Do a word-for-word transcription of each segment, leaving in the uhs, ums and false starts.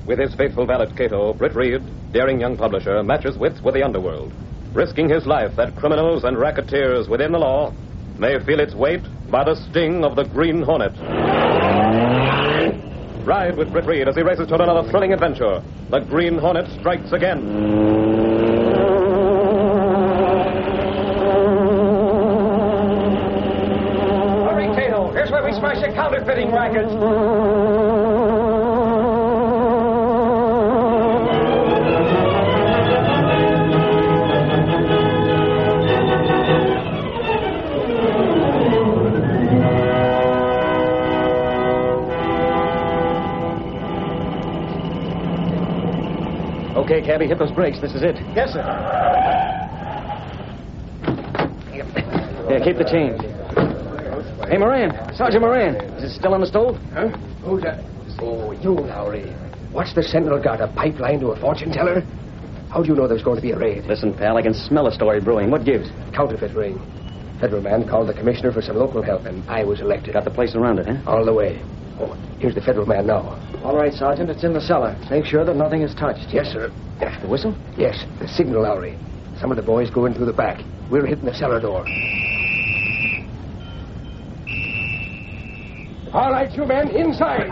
With his faithful valet Cato, Britt Reed, daring young publisher, matches wits with the underworld, risking his life that criminals and racketeers within the law may feel its weight by the sting of the Green Hornet. Ride with Britt Reed as he races toward another thrilling adventure. The Green Hornet strikes again. Hurry, Cato. Here's where we smash the counterfeiting rackets. Okay, cabby, hit those brakes. This is it. Yes, sir. Yeah, keep the change. Hey, Moran. Sergeant Moran. Is it still on the stove? Huh? Who's that? Oh, you, Lowry. What's the Sentinel got, a pipeline to a fortune teller? How do you know there's going to be a raid? Listen, pal, I can smell a story brewing. What gives? Counterfeit ring. Federal man called the commissioner for some local help, and I was elected. Got the place around it, huh? All the way. Oh, here's the federal man now. All right, Sergeant. It's in the cellar. Make sure that nothing is touched. Yes, sir. The whistle? Yes, the signal, Lowry. Some of the boys go in through the back. We're hitting the cellar door. All right, you men, inside.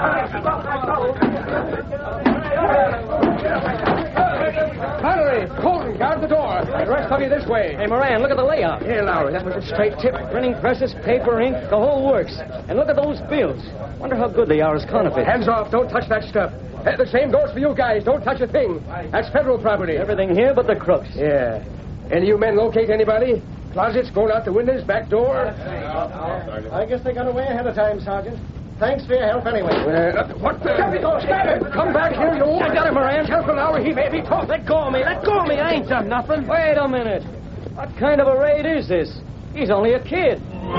Mallory, Colton, guard the door. The rest of you this way. Hey, Moran, look at the layout. Here, Lowry, that was a straight tip. Printing presses, paper, ink, the whole works. And look at those bills. Wonder how good they are as counterfeit. Hands off. Don't touch that stuff. Uh, the same goes for you guys. Don't touch a thing. That's federal property. Everything here but the crooks. Yeah. Any of you men locate anybody? Closets, going out the windows, back door? I guess they got away ahead of time, Sergeant. Thanks for your help anyway. Uh, what the... Let me go, stab him! Come back here, you... I got him, Moran. Careful now, he may be tough. Let go of me. Let go of me. I ain't done nothing. Wait a minute. What kind of a raid is this? He's only a kid.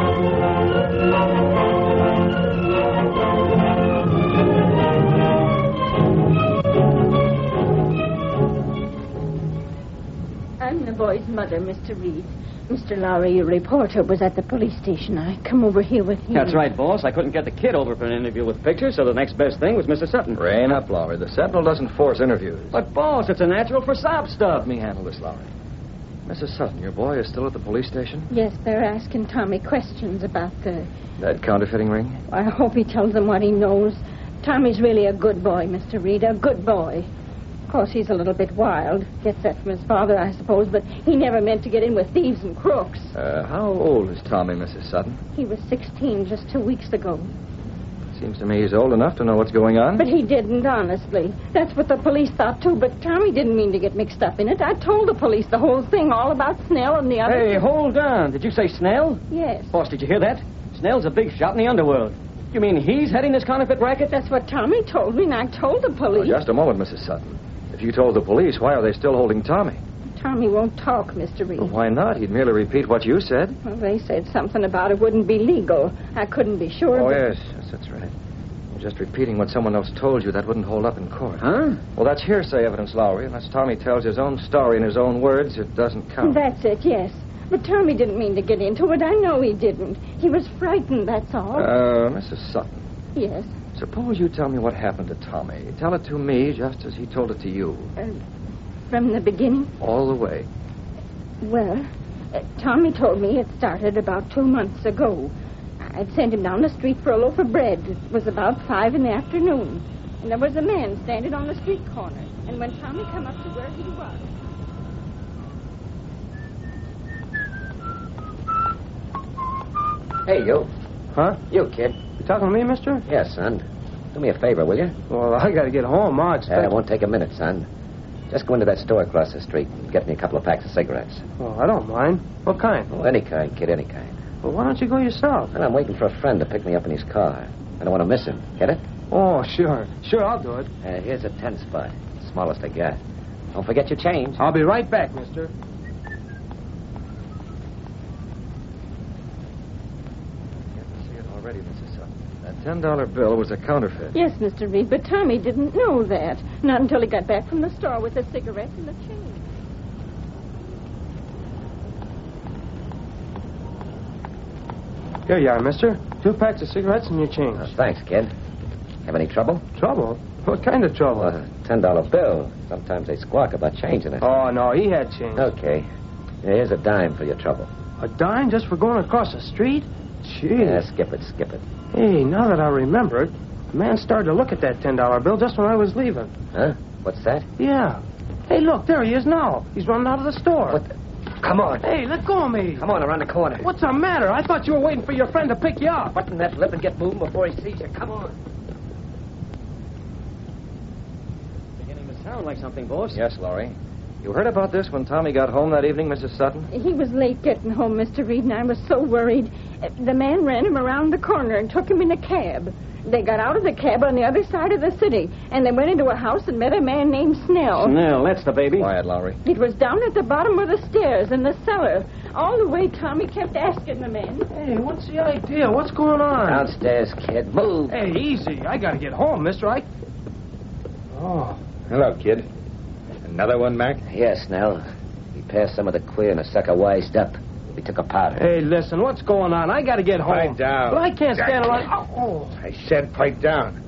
I'm the boy's mother, Mister Reed. Mister Lowry, your reporter, was at the police station. I come over here with him. That's right, boss. I couldn't get the kid over for an interview with pictures, so the next best thing was Mister Sutton. Rein up, Lowry. The Sentinel doesn't force interviews. But, boss, it's a natural for sob stuff. Let me handle this, Lowry. Missus Sutton, your boy is still at the police station? Yes, they're asking Tommy questions about the... That counterfeiting ring? I hope he tells them what he knows. Tommy's really a good boy, Mister Reed, a good boy. Of course, he's a little bit wild. Gets that from his father, I suppose, but he never meant to get in with thieves and crooks. Uh, how old is Tommy, Missus Sutton? He was sixteen just two weeks ago. Seems to me he's old enough to know what's going on. But he didn't, honestly. That's what the police thought, too. But Tommy didn't mean to get mixed up in it. I told the police the whole thing, all about Snell and the other... Hey, hold on. Did you say Snell? Yes. Boss, did you hear that? Snell's a big shot in the underworld. You mean he's heading this counterfeit racket? That's what Tommy told me, and I told the police. Oh, just a moment, Missus Sutton. If you told the police, why are they still holding Tommy? Tommy won't talk, Mister Reed. Well, why not? He'd merely repeat what you said. Well, they said something about it wouldn't be legal. I couldn't be sure. Oh, but... yes. Yes, that's right. Just repeating what someone else told you, that wouldn't hold up in court. Huh? Well, that's hearsay evidence, Lowry. Unless Tommy tells his own story in his own words, it doesn't count. That's it, yes. But Tommy didn't mean to get into it. I know he didn't. He was frightened, that's all. Uh, Missus Sutton. Yes. Suppose you tell me what happened to Tommy. Tell it to me just as he told it to you. Uh, from the beginning? All the way. Well, uh, Tommy told me it started about two months ago. I'd sent him down the street for a loaf of bread. It was about five in the afternoon. And there was a man standing on the street corner. And when Tommy come up to where he was... Hey, you. Huh? You, kid. You talking to me, mister? Yes, son. Do me a favor, will you? Well, I gotta get home. Ma expect... Yeah, it won't take a minute, son. Just go into that store across the street and get me a couple of packs of cigarettes. Well, I don't mind. What kind? Oh, any kind, kid, any kind. Well, why don't you go yourself? And I'm waiting for a friend to pick me up in his car. I don't want to miss him. Get it? Oh, sure. Sure, I'll do it. Uh, here's a ten spot. Smallest I got. Don't forget your change. I'll be right back, mister. See it already, Missus Sutton. That ten dollar bill was a counterfeit. Yes, Mister Reed, but Tommy didn't know that. Not until he got back from the store with the cigarettes and the change. Here you are, mister. Two packs of cigarettes and your change. Uh, thanks, kid. Have any trouble? Trouble? What kind of trouble? Well, a ten dollar bill. Sometimes they squawk about changing it. Oh, no, he had change. Okay. Here's a dime for your trouble. A dime just for going across the street? Gee. Yeah, skip it, skip it. Hey, now that I remember it, the man started to look at that ten dollar bill just when I was leaving. Huh? What's that? Yeah. Hey, look, there he is now. He's running out of the store. What the... Come on. Hey, let go of me. Come on, around the corner. What's the matter? I thought you were waiting for your friend to pick you up. Button that lip and get moving before he sees you. Come on. Beginning to sound like something, boss. Yes, Laurie. You heard about this when Tommy got home that evening, Missus Sutton? He was late getting home, Mister Reed, and I was so worried. Uh, The man ran him around the corner and took him in a cab. They got out of the cab on the other side of the city, and they went into a house and met a man named Snell. Snell, that's the baby. Quiet, Laurie. It was down at the bottom of the stairs in the cellar. All the way Tommy kept asking the man. Hey, what's the idea? What's going on? Downstairs, kid. Move. Hey, easy. I gotta get home, mister. I... Oh. Hello, kid. Another one, Mac? Yes, Snell. He passed some of the queer and the sucker wised up. We took a powder. Hey, listen, what's going on? I gotta get home. Pipe down. But I can't stand Jack. around... Oh. I said pipe down.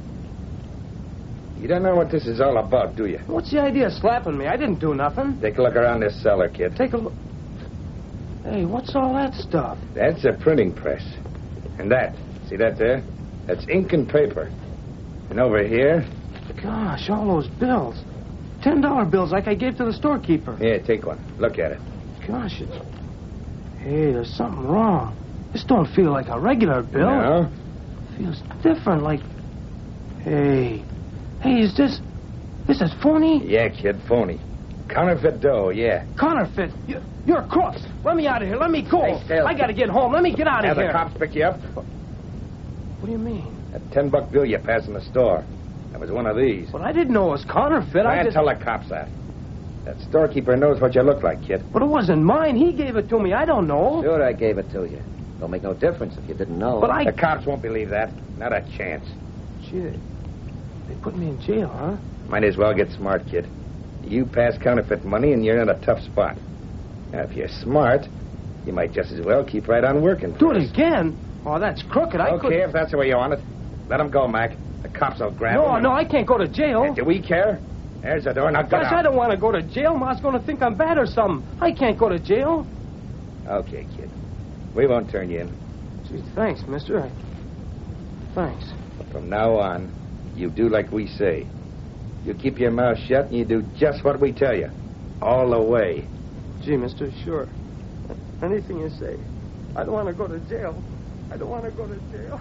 You don't know what this is all about, do you? What's the idea of slapping me? I didn't do nothing. Take a look around this cellar, kid. Take a look. Hey, what's all that stuff? That's a printing press. And that, see that there? That's ink and paper. And over here... Gosh, all those bills. Ten dollar bills like I gave to the storekeeper. Here, take one. Look at it. Gosh, it's... Hey, there's something wrong. This don't feel like a regular bill. No? It feels different, like... Hey... Hey, is this... This is phony? Yeah, kid, phony. Counterfeit dough, yeah. Counterfeit. You, you're crooks. Let me out of here. Let me go. Stay still. I gotta get home. Let me get out of Have here. the cops pick you up? What do you mean? That ten buck bill you passed in the store. That was one of these. Well, I didn't know it was counterfeit. I I just... tell the cops that. That storekeeper knows what you look like, kid. But it wasn't mine. He gave it to me. I don't know. Sure, I gave it to you. Don't make no difference if you didn't know. But I... The cops won't believe that. Not a chance. Gee, they, they put me in jail, huh? Might as well get smart, kid. You pass counterfeit money and you're in a tough spot. Now, if you're smart, you might just as well keep right on working. Do for it us. again? Oh, that's crooked. I Okay, couldn't... if that's the way you want it. Let him go, Mac. The cops will grab him. No, and- no, I can't go to jail. Do we care? There's the door. Now get Gosh, out. I don't want to go to jail. Ma's going to think I'm bad or something. I can't go to jail. Okay, kid. We won't turn you in. Gee, thanks, mister. I... Thanks. From now on, you do like we say. You keep your mouth shut and you do just what we tell you. All the way. Gee, mister, sure. Anything you say. I don't want to go to jail. I don't want to go to jail.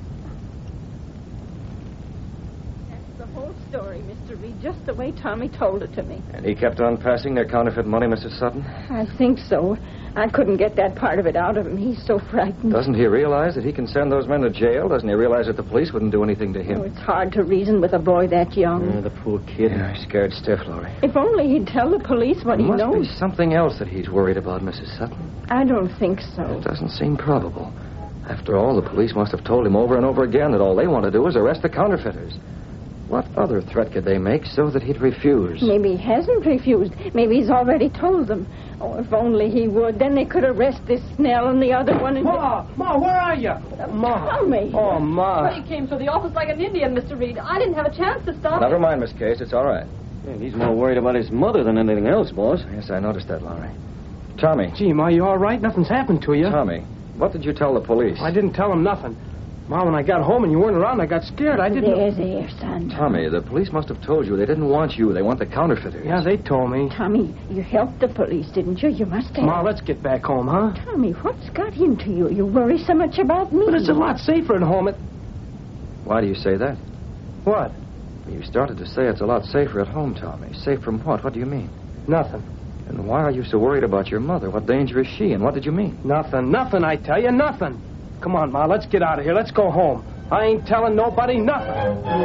That's the whole story, Mister Reed, just the way Tommy told it to me. And he kept on passing their counterfeit money, Missus Sutton? I think so. I couldn't get that part of it out of him. He's so frightened. Doesn't he realize that he can send those men to jail? Doesn't he realize that the police wouldn't do anything to him? Oh, it's hard to reason with a boy that young. Uh, the poor kid. Yeah, he's scared stiff, Laurie. If only he'd tell the police what There he must knows. be something else that he's worried about, Missus Sutton. I don't think so. It doesn't seem probable. After all, the police must have told him over and over again that all they want to do is arrest the counterfeiters. What other threat could they make so that he'd refuse? Maybe he hasn't refused. Maybe he's already told them. Oh, if only he would. Then they could arrest this Snell and the other one. And Ma, Ma, where are you? Ma. Tommy. Oh, Ma. Well, you came to the office like an Indian, Mister Reed. I didn't have a chance to stop. Never mind, Miss Case. It's all right. Yeah, he's more worried about his mother than anything else, boss. Yes, I noticed that, Laurie. Tommy. Gee, Ma, you all right? Nothing's happened to you. Tommy, what did you tell the police? I didn't tell them nothing. Ma, when I got home and you weren't around, I got scared. I didn't... There, there, son. Tommy, the police must have told you they didn't want you. They want the counterfeiters. Yeah, they told me. Tommy, you helped the police, didn't you? You must have. Ma, let's get back home, huh? Tommy, what's got into you? You worry so much about me. But it's a lot safer at home. It... Why do you say that? What? You started to say it's a lot safer at home, Tommy. Safe from what? What do you mean? Nothing. And why are you so worried about your mother? What danger is she, and what did you mean? Nothing. Nothing, I tell you. Nothing. Come on, Ma, let's get out of here. Let's go home. I ain't telling nobody nothing.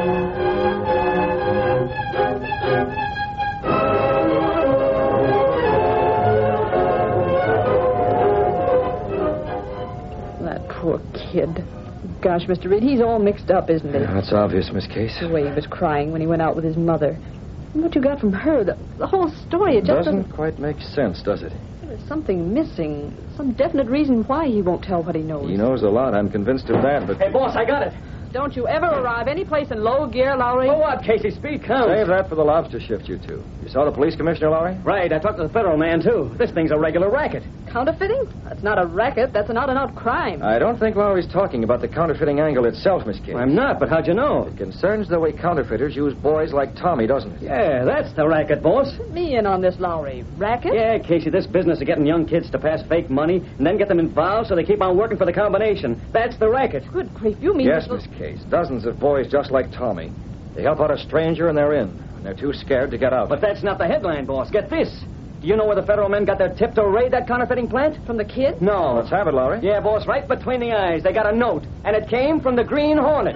That poor kid. Gosh, Mister Reed, he's all mixed up, isn't he? Yeah, that's obvious, Miss Case. The way he was crying when he went out with his mother. And what you got from her, the, the whole story, it just Doesn't quite make sense, does it? There's something missing. Some definite reason why he won't tell what he knows. He knows a lot. I'm convinced of that, but... Hey, boss, I got it. Don't you ever arrive any place in low gear, Lowry? For what, Casey? Speed counts. Save that for the lobster shift, you two. You saw the police commissioner, Lowry? Right, I talked to the federal man, too. This thing's a regular racket. Counterfeiting? That's not a racket. That's an out-and-out crime. I don't think Lowry's talking about the counterfeiting angle itself, Miss Case. I'm not, but how'd you know? It concerns the way counterfeiters use boys like Tommy, doesn't it? Yeah, that's the racket, boss. Put me in on this, Lowry. Racket? Yeah, Casey, this business of getting young kids to pass fake money and then get them involved so they keep on working for the combination. That's the racket. Good grief, you mean... Yes, Miss Case. Dozens of boys just like Tommy. They help out a stranger and they're in. And they're too scared to get out. But that's not the headline, boss. Get this. Do you know where the federal men got their tip to raid that counterfeiting plant? From the kid? No. Let's have it, Lowry. Yeah, boss, right between the eyes. They got a note, and it came from the Green Hornet.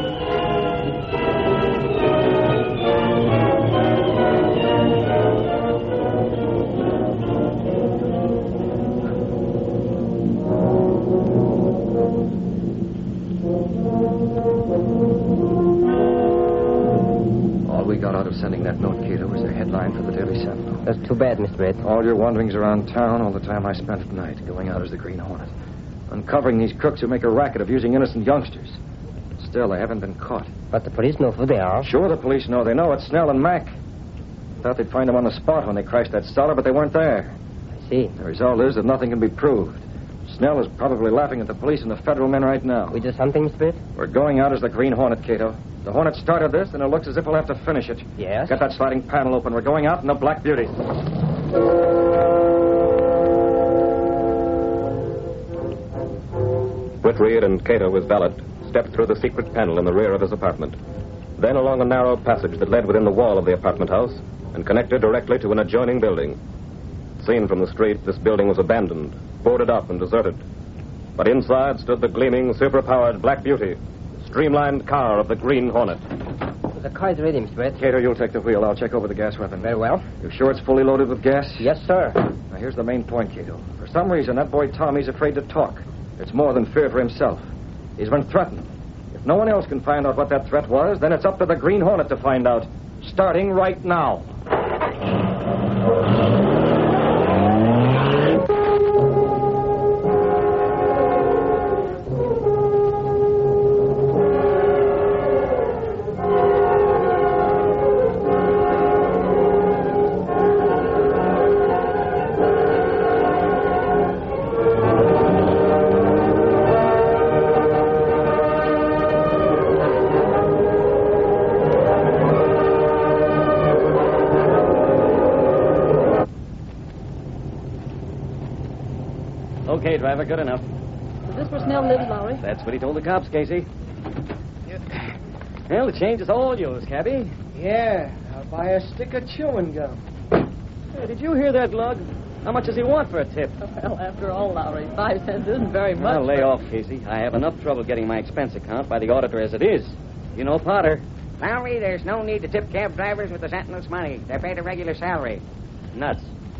All we got out of sending that note, Cato, was a headline for the Daily Sentinel. That's too bad, Mister Red. All your wanderings around town, all the time I spent at night, going out as the Green Hornet. Uncovering these crooks who make a racket of using innocent youngsters. Still, they haven't been caught. But the police know who they are. Sure, the police know. They know it's Snell and Mac. Thought they'd find them on the spot when they crashed that cellar, but they weren't there. I see. The result is that nothing can be proved. Snell is probably laughing at the police and the federal men right now. We do something, Mister Red? We're going out as the Green Hornet, Cato. The Hornet started this, and it looks as if we'll have to finish it. Yes? Get that sliding panel open. We're going out in the Black Beauty. Britt Reed and Cato, his valet, stepped through the secret panel in the rear of his apartment. Then along a narrow passage that led within the wall of the apartment house and connected directly to an adjoining building. Seen from the street, this building was abandoned, boarded up and deserted. But inside stood the gleaming, super-powered Black Beauty, streamlined car of the Green Hornet. The car's ready, Mister Red. Cato, you'll take the wheel. I'll check over the gas weapon. Very well. You sure it's fully loaded with gas? Yes, sir. Now, here's the main point, Cato. For some reason, that boy Tommy's afraid to talk. It's more than fear for himself. He's been threatened. If no one else can find out what that threat was, then it's up to the Green Hornet to find out. Starting right now. Okay, driver, good enough. Is this where Snell lives, Lowry? That's what he told the cops, Casey. Well, the change is all yours, cabby. Yeah, I'll buy a stick of chewing gum. Hey, did you hear that, Lug? How much does he want for a tip? Well, after all, Lowry, five cents isn't very much. Well, lay but... off, Casey. I have enough trouble getting my expense account by the auditor as it is. You know Potter. Lowry, there's no need to tip cab drivers with the Sentinel's money. They're paid a regular salary. Nuts.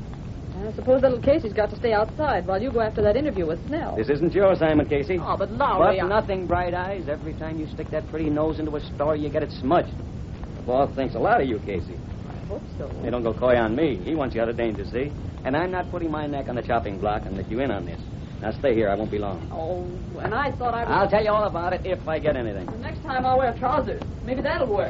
I suppose little Casey's got to stay outside while you go after that interview with Snell. This isn't your assignment, Casey. Oh, but Lowry... But I... nothing, Bright Eyes. Every time you stick that pretty nose into a store, you get it smudged. The boss thinks a lot of you, Casey. I hope so. Hey, don't go coy on me. He wants you out of danger, see? And I'm not putting my neck on the chopping block and let you in on this. Now, stay here. I won't be long. Oh, and I thought I was... I'll tell you all about it if I get anything. The next time I'll wear trousers. Maybe that'll work.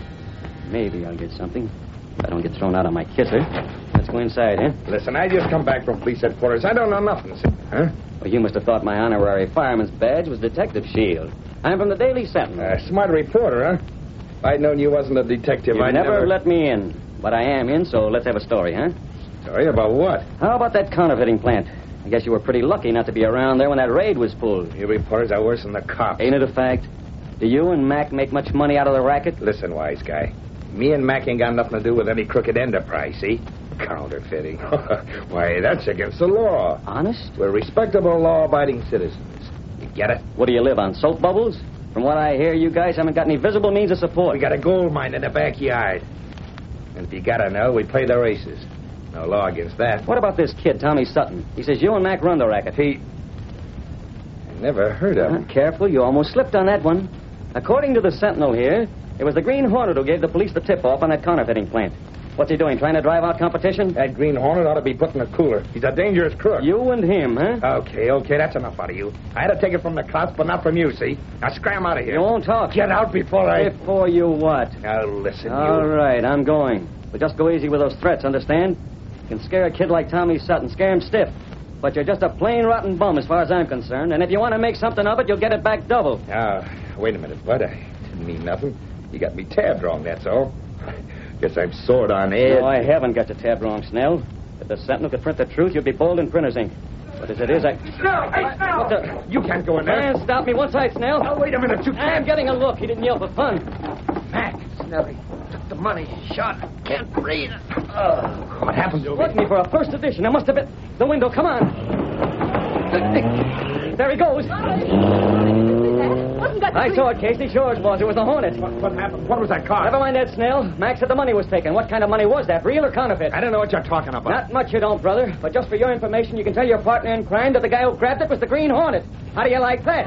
Maybe I'll get something. If I don't get thrown out on my kisser. Let's go inside, huh? Listen, I just come back from police headquarters. I don't know nothing, sir. Huh? Well, you must have thought my honorary fireman's badge was Detective Shield. I'm from the Daily Sentinel. Uh, smart reporter, huh? If I'd known you wasn't a detective, You've I'd never, never... let me in. But I am in, so let's have a story, huh? Sorry, about what? How about that counterfeiting plant? I guess you were pretty lucky not to be around there when that raid was pulled. You reporters are worse than the cops. Ain't it a fact? Do you and Mac make much money out of the racket? Listen, wise guy. Me and Mac ain't got nothing to do with any crooked enterprise, see? Counterfeiting. Why, that's against the law. Honest? We're respectable, law-abiding citizens. You get it? What do you live on, soap bubbles? From what I hear, you guys haven't got any visible means of support. We got a gold mine in the backyard. And if you gotta know, we play the races. No law against that. What about this kid, Tommy Sutton? He says you and Mac run the racket. He... I never heard of him. Uh, careful, you almost slipped on that one. According to the Sentinel here, it was the Green Hornet who gave the police the tip-off on that counterfeiting plant. What's he doing, trying to drive out competition? That Green Hornet ought to be put in a cooler. He's a dangerous crook. You and him, huh? Okay, okay, that's enough out of you. I had to take it from the cops, but not from you, see? Now scram out of here. You won't talk. Get out before I... Before you what? Now listen, All you... right, I'm going. But just go easy with those threats, understand? You can scare a kid like Tommy Sutton, scare him stiff. But you're just a plain rotten bum as far as I'm concerned. And if you want to make something of it, you'll get it back double. Now, wait a minute, Bud. I didn't mean nothing. You got me tabbed wrong, that's all. Guess I'm sore on edge. No, I haven't got you tabbed wrong, Snell. If the Sentinel could print the truth, you'd be bold in printer's ink. But as it is, I... Snell! Hey, Snell! What the... You can't go in there. Man, stop me. One side, Snell. Now, wait a minute. You I'm can't. getting a look. He didn't yell for fun. Mac, Snelly, took the money, shot. Can't breathe. Oh, What happened to Look me? me for a first edition. I must have been... The window, come on. There he goes. Wasn't that I the saw it, Casey. Sure it was. It was the Hornet. What, what happened? What was that car? Never mind that, Snell. Max said the money was taken. What kind of money was that? Real or counterfeit? I don't know what you're talking about. Not much you don't, brother. But just for your information, you can tell your partner in crime that the guy who grabbed it was the Green Hornet. How do you like that?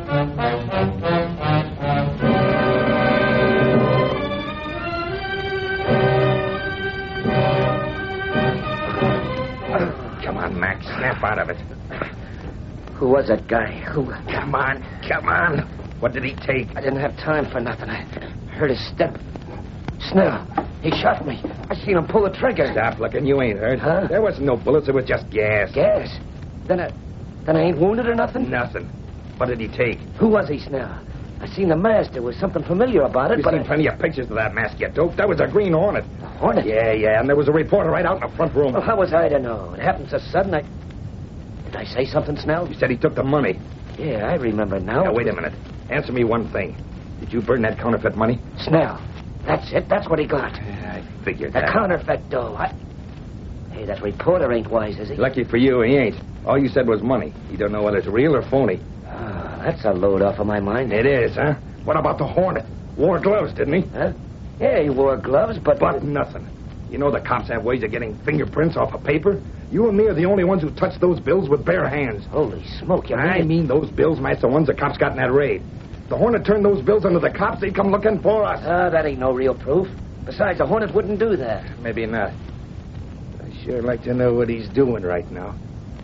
Come on, Max. Snap out of it. Who was that guy? Who? Come on. Come on. What did he take? I didn't have time for nothing. I heard his step. Snell, he shot me. I seen him pull the trigger. Stop looking. You ain't hurt. Huh? There wasn't no bullets. It was just gas. Gas? Then I, then I ain't wounded or nothing? Nothing. What did he take? Who was he, Snell? I seen the mask. There was something familiar about it, You've but seen I... plenty of pictures of that mask, you dope. That was a Green Hornet. A Hornet? Yeah, yeah, and there was a reporter right out in the front room. Well, how was I to know? It happened so sudden, I... Did I say something, Snell? You said he took the money. Yeah, I remember now. Now, wait a minute. Answer me one thing. Did you burn that counterfeit money? Snell. That's it. That's what he got. I figured The that. counterfeit dough. I... Hey, that reporter ain't wise, is he? Lucky for you, he ain't. All you said was money. You don't know whether it's real or phony. Ah, that's a load off of my mind. It is, huh? What about the Hornet? Wore gloves, didn't he? Huh? Yeah, he wore gloves, but... But nothing. You know the cops have ways of getting fingerprints off of paper? You and me are the only ones who touched those bills with bare hands. Holy smoke, you I mean... mean those bills match the ones the cops got in that raid. If the Hornet turned those bills into the cops, they'd come looking for us. Ah, that ain't no real proof. Besides, the Hornet wouldn't do that. Maybe not. I'd sure like to know what he's doing right now.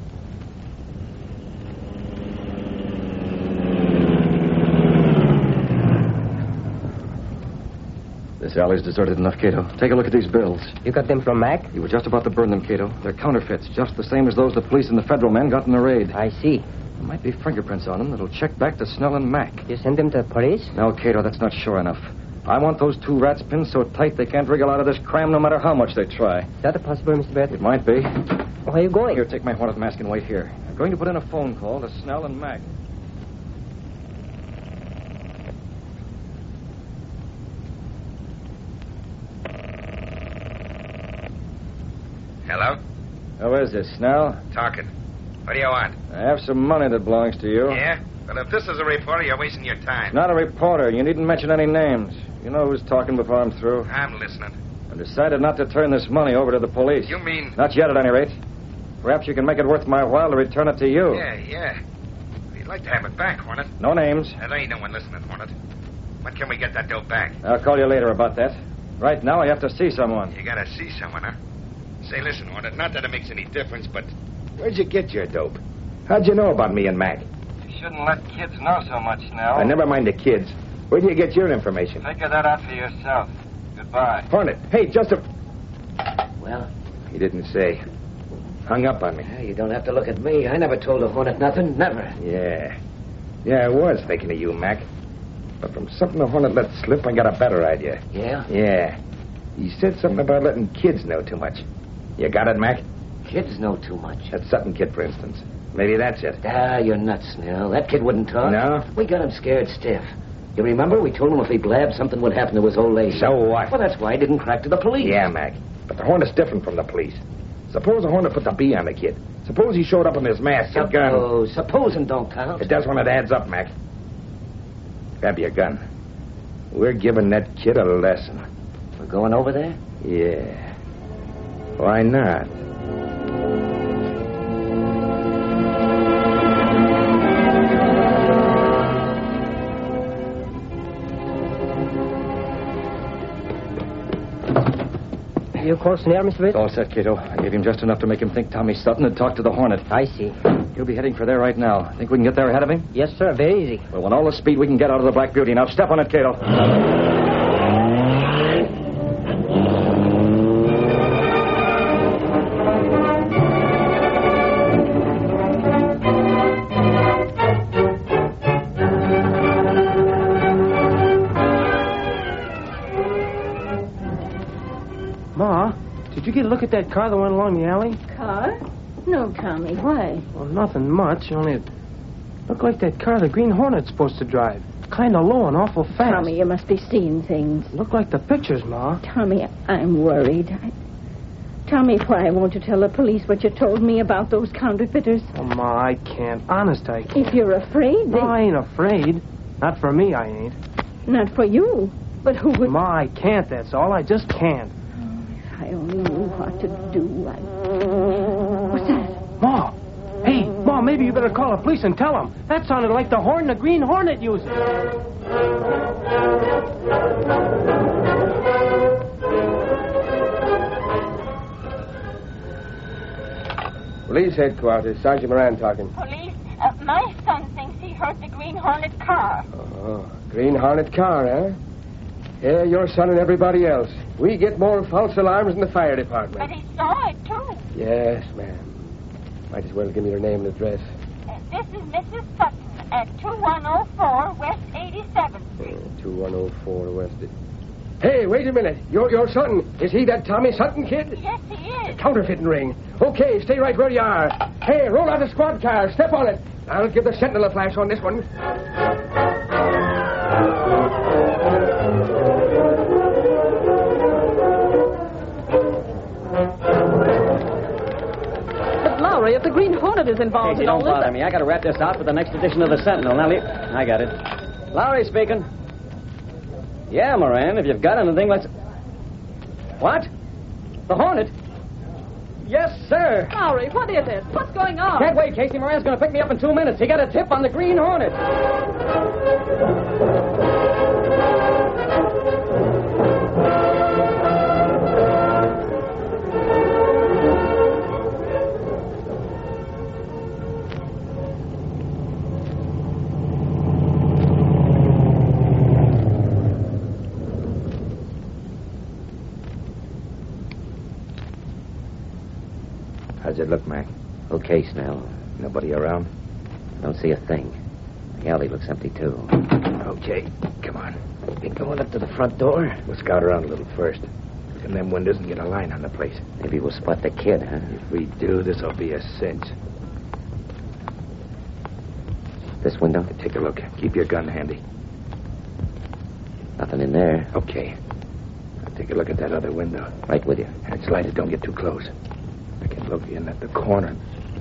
This alley's deserted enough, Cato. Take a look at these bills. You got them from Mac? You were just about to burn them, Cato. They're counterfeits, just the same as those the police and the federal men got in the raid. I see. There might be fingerprints on them that'll check back to Snell and Mac. You send them to the police? No, Cato, that's not sure enough. I want those two rats pinned so tight they can't wriggle out of this cram no matter how much they try. Is that a possibility, Mister Barrett? It might be. Where are you going? Here, take my Hornet mask and wait here. I'm going to put in a phone call to Snell and Mac. Hello? Who is this, Snell? Talking. What do you want? I have some money that belongs to you. Yeah? Well, if this is a reporter, you're wasting your time. Not a reporter. You needn't mention any names. You know who's talking before I'm through. I'm listening. I've decided not to turn this money over to the police. You mean... Not yet, at any rate. Perhaps you can make it worth my while to return it to you. Yeah, yeah. We'd like to have it back, Hornet. No names. There ain't no one listening, Hornet. When can we get that dough back? I'll call you later about that. Right now, I have to see someone. You gotta see someone, huh? Say, listen, Hornet, not that it makes any difference, but where'd you get your dope? How'd you know about me and Mac? You shouldn't let kids know so much, Snell. Uh, never mind the kids. Where'd you get your information? Figure that out for yourself. Goodbye. Hornet, hey, just a... Well, He didn't say. Hung up on me. yeah, you don't have to look at me. I never told the Hornet nothing. Never. Yeah. Yeah, I was thinking of you, Mac. But from something the Hornet let slip, I got a better idea. Yeah? Yeah. He said something about letting kids know too much. You got it, Mac? Kids know too much. That Sutton kid, for instance. Maybe that's it. Ah, you're nuts, Snell. That kid wouldn't talk. No? We got him scared stiff. You remember? We told him if he blabbed, something would happen to his old lady. So what? Well, that's why he didn't crack to the police. Yeah, Mac. But the Hornet's different from the police. Suppose the Hornet put the B on the kid. Suppose he showed up in his mask and gun. Suppose. Supposing don't count. It does when it adds up, Mac. Grab your gun. We're giving that kid a lesson. We're going over there? Yeah. Why not? You close near, Mister Smith? All set, Cato. I gave him just enough to make him think Tommy Sutton had talked to the Hornet. I see. He'll be heading for there right now. Think we can get there ahead of him? Yes, sir. Very easy. Well, want all the speed we can get out of the Black Beauty. Now step on it, Cato. Ma, did you get a look at that car that went along the alley? Car? No, Tommy. Why? Well, nothing much. Only it looked like that car the Green Hornet's supposed to drive. Kind of low and awful fast. Tommy, you must be seeing things. Looked like the pictures, Ma. Tommy, I'm worried. I... Tommy, why won't you tell the police what you told me about those counterfeiters? Oh, Ma, I can't. Honest, I can't. If you're afraid, No, they... I ain't afraid. Not for me, I ain't. Not for you. But who would... Ma, I can't, that's all. I just can't. If I only knew what to do. I... What's that? Ma! Hey, Ma, maybe you better call the police and tell them. That sounded like the horn the Green Hornet uses. Police headquarters. Sergeant Moran talking. Police? Uh, my son thinks he heard the Green Hornet car. Oh, Green Hornet car, huh? Yeah, your son and everybody else. We get more false alarms than the fire department. But he saw it, too. Yes, ma'am. Might as well give me your name and address. Uh, this is Missus Sutton at two one oh four West eighty-seventh Street. Uh, two one oh four West. Hey, wait a minute. Your, your son, is he that Tommy Sutton kid? Yes, he is. Counterfeiting ring. Okay, stay right where you are. Hey, roll out a squad car. Step on it. I'll give the sentinel a flash on this one. But, Lowry, if the Green Hornet is involved Casey, in all don't this... bother me. I got to wrap this out for the next edition of the Sentinel. Now, leave... I got it. Lowry speaking. Yeah, Moran, if you've got anything, let's... What? The Hornet? Yes, sir. Lowry, what is it? What's going on? Can't wait, Casey. Moran's going to pick me up in two minutes. He got a tip on the Green Hornet. How's it look, Mac? Okay, Snell. Nobody around? Don't see a thing. The alley looks empty, too. Okay, come on. Been going up to the front door? We'll scout around a little first. Look in them windows and get a line on the place. Maybe we'll spot the kid, huh? If we do, this'll be a cinch. This window? Take a look. Keep your gun handy. Nothing in there. Okay. Now take a look at that other window. Right with you. It's lighted. Don't get too close. I can look in at the corner.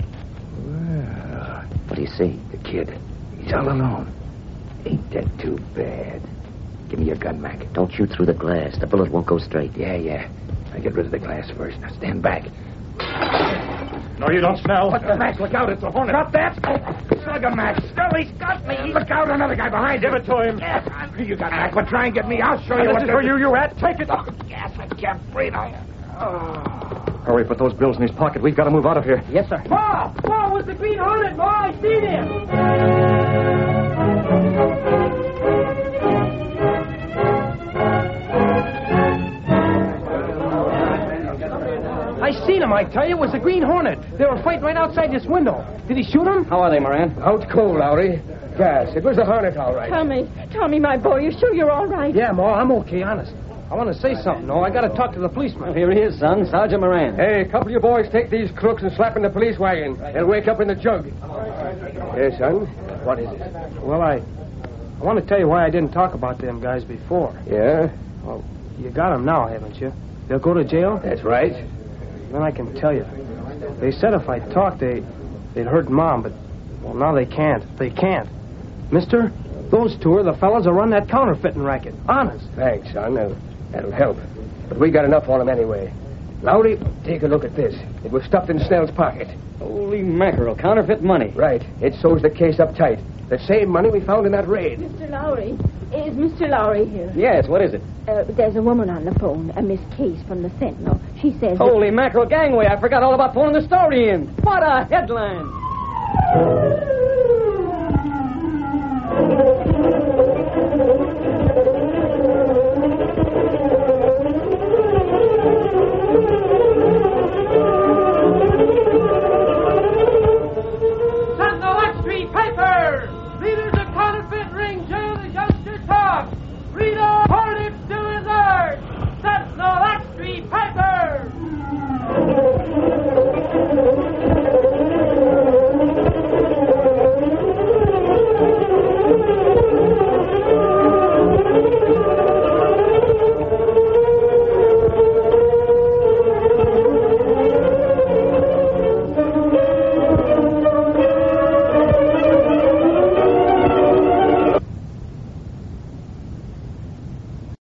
Well, What do you see? the kid. He's all alone. Ain't that too bad? Give me your gun, Mac. Don't shoot through the glass. The bullet won't go straight. Yeah, yeah. I get rid of the glass first. Now stand back. No, you don't, Snell. What the Mac? Look out. It's a hornet. Drop that. Slug him, Mac. Snell, he's got me. Look out. Another guy behind Give him. it to him. Yes, you got Mac. But try and get me. I'll show you This what is to for do. you, you rat. Take it. Oh, yes, I can't breathe. I... Oh. Hurry, put those bills in his pocket. We've got to move out of here. Yes, sir. Ma! Ma, was the Green Hornet? Ma, I seen him! I seen him, I tell you. It was the Green Hornet. They were fighting right outside this window. Did he shoot him? How are they, Moran? Out cold, Lowry. Gas. It was the Hornet, all right. Tommy, Tommy, my boy, you sure you're all right? Yeah, Ma, I'm okay, honest. I want to say something, though. I got to talk to the policeman. Well, here he is, son. Sergeant Moran. Hey, a couple of you boys take these crooks and slap in the police wagon. They'll wake up in the jug. Hey, son. What is it? Well, I, I want to tell you why I didn't talk about them guys before. Yeah? Well, you got them now, haven't you? They'll go to jail? That's right. Then I can tell you. They said if I talked, they, they'd hurt Mom, but, well, now they can't. They can't. Mister, those two are the fellas that run that counterfeiting racket. Honest. Thanks, son. That'll, that'll help. But we got enough on them anyway. Lowry, take a look at this. It was stuffed in Snell's pocket. Holy mackerel. Counterfeit money. Right. It sews the case up tight. The same money we found in that raid. Mister Lowry, Is Mister Lowry here? Yes, what is it? Uh, there's a woman on the phone, a Miss Case from the Sentinel. She says... Holy mackerel, gangway, I forgot all about pulling the story in. What a headline!